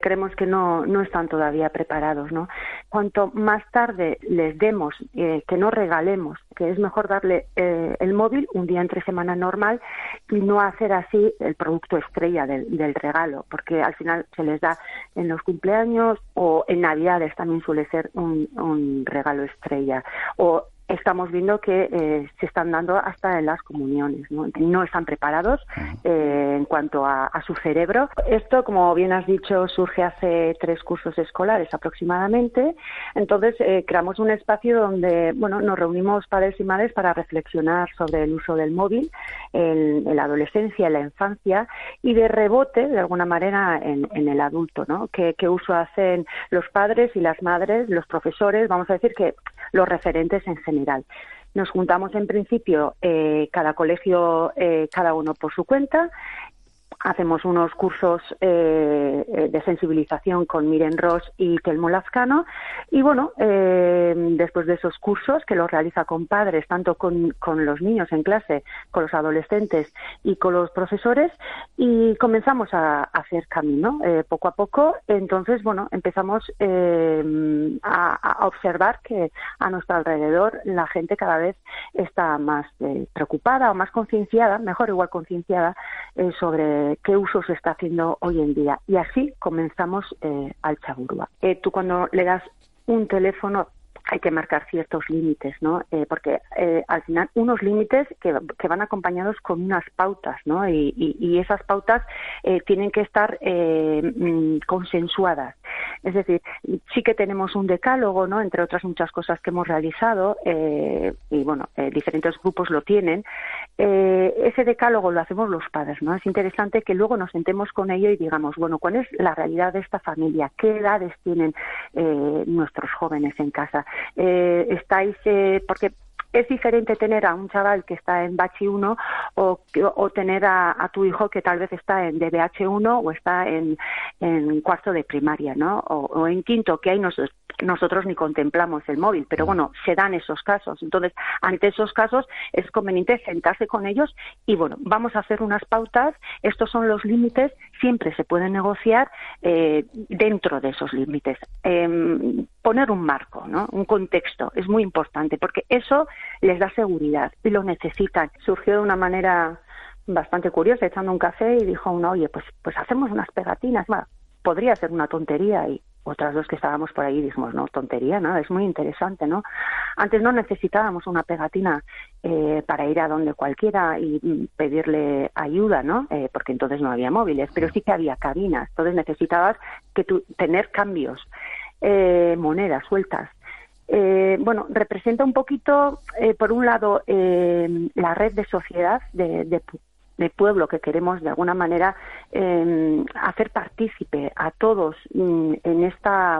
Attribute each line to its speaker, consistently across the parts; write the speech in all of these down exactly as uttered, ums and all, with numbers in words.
Speaker 1: Creemos que no, no están todavía preparados, ¿no? Cuanto más tarde les demos, eh, que no regalemos, que es mejor darle eh, el móvil un día entre semana normal y no hacer así el producto estrella del, del regalo, porque al final se les da en los cumpleaños o en Navidades también suele ser un, un regalo estrella, o estamos viendo que eh, se están dando hasta en las comuniones, ¿no? No están preparados eh, en cuanto a, a su cerebro. Esto, como bien has dicho, surge hace tres cursos escolares aproximadamente. Entonces, eh, creamos un espacio donde, bueno, nos reunimos padres y madres para reflexionar sobre el uso del móvil en, en la adolescencia, en la infancia, y de rebote, de alguna manera, en, en el adulto, ¿no? ¿Qué, qué uso hacen los padres y las madres, los profesores? Vamos a decir que los referentes en general. Nos juntamos en principio eh, cada colegio, eh, cada uno por su cuenta. Hacemos unos cursos eh, de sensibilización con Miren Ross y Telmo Lazcano y bueno, eh, después de esos cursos que los realiza con padres, tanto con, con los niños en clase, con los adolescentes y con los profesores, y comenzamos a, a hacer camino eh, poco a poco. Entonces, bueno, empezamos eh, a, a observar que a nuestro alrededor la gente cada vez está más eh, preocupada o más concienciada, mejor igual concienciada, eh, sobre qué uso se está haciendo hoy en día. Y así comenzamos eh, al Txagorua. Eh, tú cuando le das un teléfono hay que marcar ciertos límites, ¿no? Eh, porque eh, al final unos límites que, que van acompañados con unas pautas, ¿no? Y, y, y esas pautas eh, tienen que estar eh, mm, consensuadas. Es decir, sí que tenemos un decálogo, ¿no? Entre otras muchas cosas que hemos realizado, eh, y bueno, eh, diferentes grupos lo tienen. Eh, ese decálogo lo hacemos los padres, ¿no? Es interesante que luego nos sentemos con ello y digamos, bueno, ¿cuál es la realidad de esta familia? ¿Qué edades tienen eh, nuestros jóvenes en casa? Eh, estáis, eh, porque es diferente tener a un chaval que está en Bachi uno o, o tener a, a tu hijo que tal vez está en D B H uno o está en, en cuarto de primaria, ¿no? O, o en quinto, que hay nosotros. Nosotros ni contemplamos el móvil, pero bueno, se dan esos casos. Entonces, ante esos casos es conveniente sentarse con ellos y bueno, vamos a hacer unas pautas, estos son los límites, siempre se puede negociar eh, dentro de esos límites. Eh, poner un marco, ¿no? Un contexto, es muy importante, porque eso les da seguridad y lo necesitan. Surgió de una manera bastante curiosa, echando un café, y dijo uno, oye, pues, pues hacemos unas pegatinas. Bueno, podría ser una tontería, y otras dos que estábamos por ahí dijimos, no, tontería, nada, es muy interesante, ¿no? Antes no necesitábamos una pegatina eh, para ir a donde cualquiera y pedirle ayuda, ¿no? Eh, porque entonces no había móviles, pero sí que había cabinas, entonces necesitabas que tu, tener cambios, eh, monedas sueltas. Eh, bueno, representa un poquito, eh, por un lado, eh, la red de sociedad de, de de pueblo que queremos de alguna manera eh, hacer partícipe a todos mm, en esta,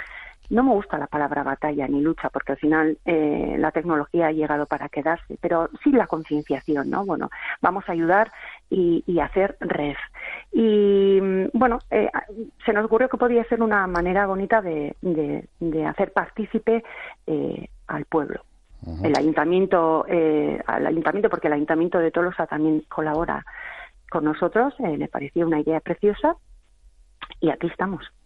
Speaker 1: no me gusta la palabra batalla ni lucha, porque al final eh, la tecnología ha llegado para quedarse, pero sí la concienciación, ¿no? Bueno, vamos a ayudar y, y hacer red. Y bueno, eh, se nos ocurrió que podía ser una manera bonita de, de, de hacer partícipe eh, al pueblo. Uh-huh. El ayuntamiento, eh, al ayuntamiento, porque el ayuntamiento de Tolosa también colabora con nosotros, eh, le pareció una idea preciosa y aquí estamos.